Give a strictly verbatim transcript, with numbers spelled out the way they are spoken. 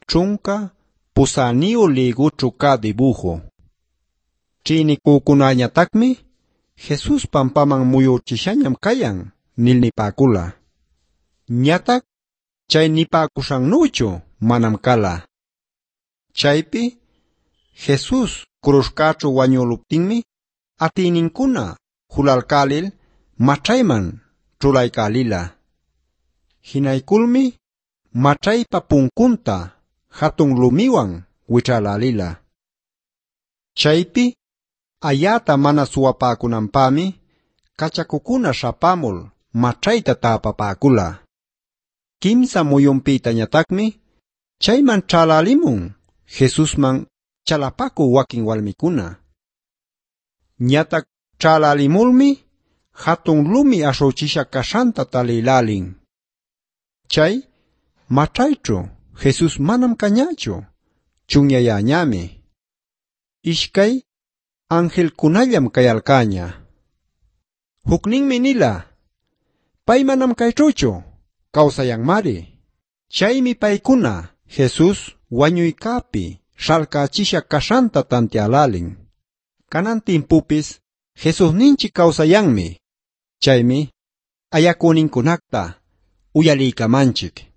chunka pusaniu liguchu ka dibujo. Chinikukunañataqmi Jesus pampaman muyuchishañam kayan nil nipakula. Ñataq chay nipakushannuchu manam kala. Chaypi Jesus cruzkachu wañuluptinmi atininkuna hulalkalil machayman chulaykalila. Hinaykulmi machaypa punkunta hatun lumiwan wichalalila. Chaypi ayata mana suwapakunanpami kachakukuna shapamul machayta tapapakula. Kimsa muyunpitañataqmi chayman chalalimun Jesusman chalapaku wakin walmikuna. Ñataq chalalimulmi hatun lumi ashuchisha kashanta talilalin. Chay machaychu Jesus manam kañachu, chunyayañami. Ishkay angelkunallam kayalkaña. Hukninmi nila, pay manam kaychuchu, kawsayanmari. Chaymi paykuna Jesus wañuykapi shalkachisha kashanta tantialalin. Kanan timpupis Jesus ninchi kawsayanmi. Chaymi ayakuninkunakta uyaliykamanchik.